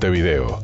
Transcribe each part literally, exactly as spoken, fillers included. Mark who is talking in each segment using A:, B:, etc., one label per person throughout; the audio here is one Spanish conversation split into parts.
A: Montevideo.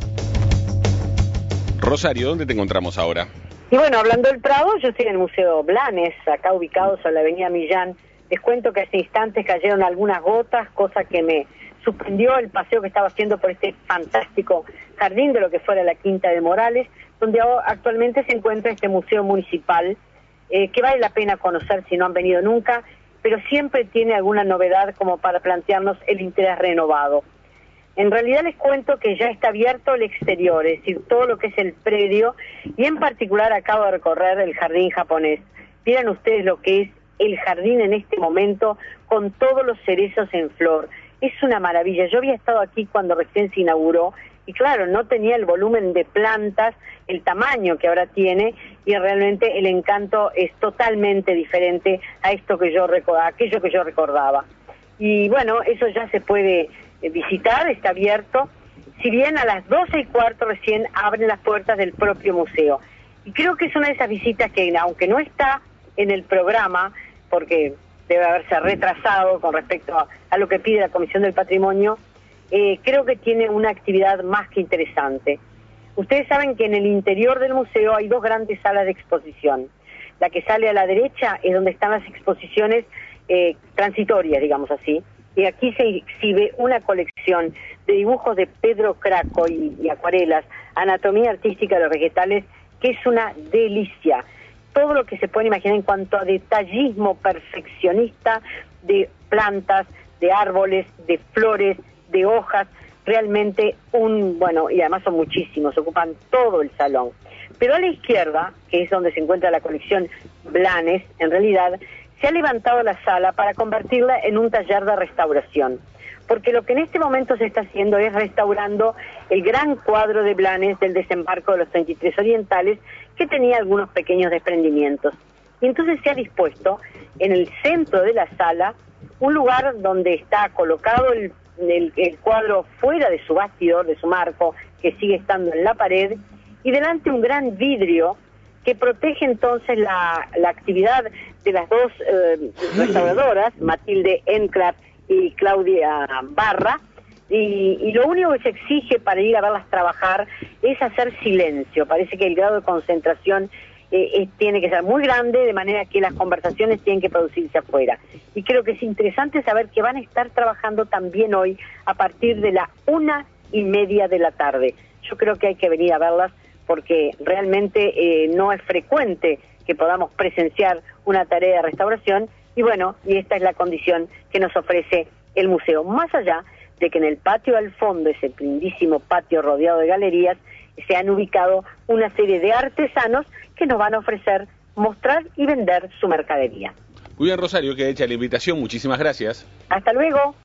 A: Rosario, ¿dónde te encontramos ahora?
B: Y bueno, hablando del Prado, yo estoy en el Museo Blanes, acá ubicado sobre la avenida Millán. Les cuento que hace instantes cayeron algunas gotas, cosa que me suspendió el paseo que estaba haciendo por este fantástico jardín de lo que fuera la Quinta de Morales, donde actualmente se encuentra este museo municipal, eh, que vale la pena conocer si no han venido nunca, pero siempre tiene alguna novedad como para plantearnos el interés renovado. En realidad les cuento que ya está abierto el exterior, es decir, todo lo que es el predio, y en particular acabo de recorrer el jardín japonés. Miren ustedes lo que es el jardín en este momento, con todos los cerezos en flor. Es una maravilla. Yo había estado aquí cuando recién se inauguró, y claro, no tenía el volumen de plantas, el tamaño que ahora tiene, y realmente el encanto es totalmente diferente a esto que yo recordaba, aquello que yo recordaba. Y bueno, eso ya se puede visitar, está abierto, si bien a las doce y cuarto recién abren las puertas del propio museo. Y creo que es una de esas visitas que, aunque no está en el programa, porque debe haberse retrasado con respecto a, a lo que pide la Comisión del Patrimonio, eh, creo que tiene una actividad más que interesante. Ustedes saben que en el interior del museo hay dos grandes salas de exposición. La que sale a la derecha es donde están las exposiciones eh, transitorias, digamos así, y aquí se exhibe una colección de dibujos de Pedro Craco y, y acuarelas, anatomía artística de los vegetales, que es una delicia. Todo lo que se puede imaginar en cuanto a detallismo perfeccionista de plantas, de árboles, de flores, de hojas, realmente un, bueno, y además son muchísimos, ocupan todo el salón. Pero a la izquierda, que es donde se encuentra la colección Blanes, en realidad, se ha levantado la sala para convertirla en un taller de restauración, porque lo que en este momento se está haciendo es restaurando el gran cuadro de Blanes del desembarco de los treinta y tres orientales, que tenía algunos pequeños desprendimientos. Y entonces se ha dispuesto en el centro de la sala un lugar donde está colocado el, el, el cuadro fuera de su bastidor, de su marco, que sigue estando en la pared, y delante un gran vidrio que protege entonces la, la actividad de las dos eh, restauradoras, Matilde Enclap y Claudia Barra, y, y lo único que se exige para ir a verlas trabajar es hacer silencio. Parece que el grado de concentración eh, es, tiene que ser muy grande, de manera que las conversaciones tienen que producirse afuera. Y creo que es interesante saber que van a estar trabajando también hoy a partir de la una y media de la tarde. Yo creo que hay que venir a verlas, porque realmente eh, no es frecuente que podamos presenciar una tarea de restauración, y bueno, y esta es la condición que nos ofrece el museo. Más allá de que en el patio al fondo, ese lindísimo patio rodeado de galerías, se han ubicado una serie de artesanos que nos van a ofrecer mostrar y vender su mercadería.
A: Muy bien, Rosario, queda hecha la invitación. Muchísimas gracias.
B: Hasta luego.